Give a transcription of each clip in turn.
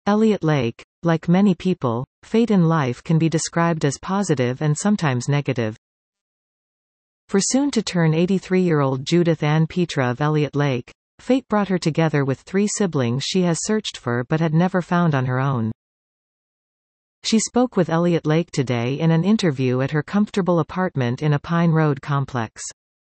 Elliot Lake. Like many people, fate in life can be described as positive and sometimes negative. For soon-to-turn 83-year-old Judith Ann Petra of Elliot Lake, fate brought her together with 3 siblings she has searched for but had never found on her own. She spoke with Elliot Lake today in an interview at her comfortable apartment in a Pine Road complex.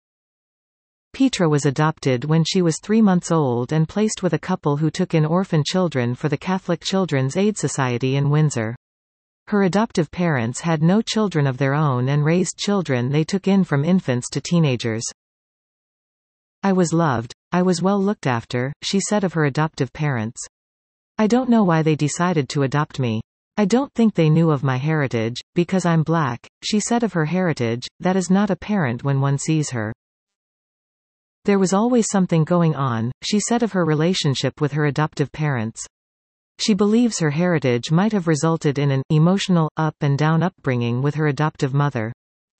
Petra was adopted when she was 3 months old and placed with a couple who took in orphan children for the Catholic Children's Aid Society in Windsor. Her adoptive parents had no children of their own and raised children they took in from infants to teenagers. "I was loved. I was well looked after," she said of her adoptive parents. "I don't know why they decided to adopt me. I don't think they knew of my heritage, because I'm black," she said of her heritage, that is not apparent when one sees her. "There was always something going on," she said of her relationship with her adoptive parents. She believes her heritage might have resulted in an emotional, up-and-down upbringing with her adoptive mother.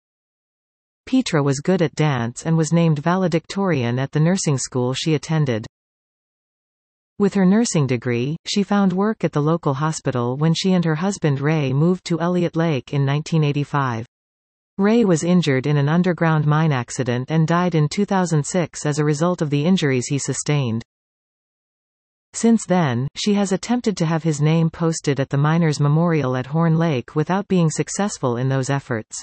Petra was good at dance and was named valedictorian at the nursing school she attended. With her nursing degree, she found work at the local hospital when she and her husband Ray moved to Elliot Lake in 1985. Ray was injured in an underground mine accident and died in 2006 as a result of the injuries he sustained. Since then, she has attempted to have his name posted at the Miners' Memorial at Horn Lake without being successful in those efforts.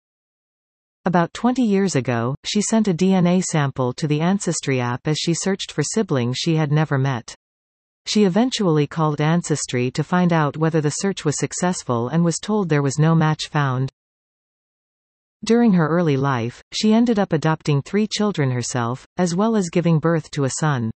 About 20 years ago, she sent a DNA sample to the Ancestry app as she searched for siblings she had never met. She eventually called Ancestry to find out whether the search was successful and was told there was no match found. During her early life, she ended up adopting 3 children herself, as well as giving birth to a son.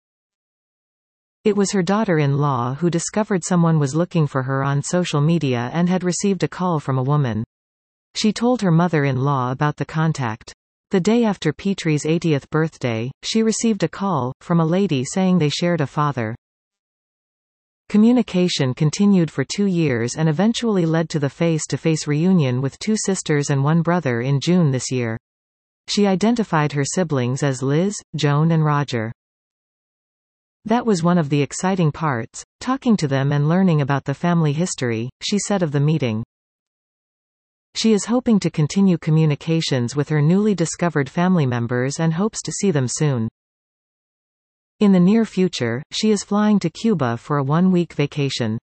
It was her daughter-in-law who discovered someone was looking for her on social media and had received a call from a woman. She told her mother-in-law about the contact. The day after Petra's 80th birthday, she received a call from a lady saying they shared a father. Communication continued for 2 years and eventually led to the face-to-face reunion with 2 sisters and 1 brother in June this year. She identified her siblings as Liz, Joan and Roger. "That was one of the exciting parts, talking to them and learning about the family history," she said of the meeting. She is hoping to continue communications with her newly discovered family members and hopes to see them soon. In the near future, she is flying to Cuba for a 1-week vacation.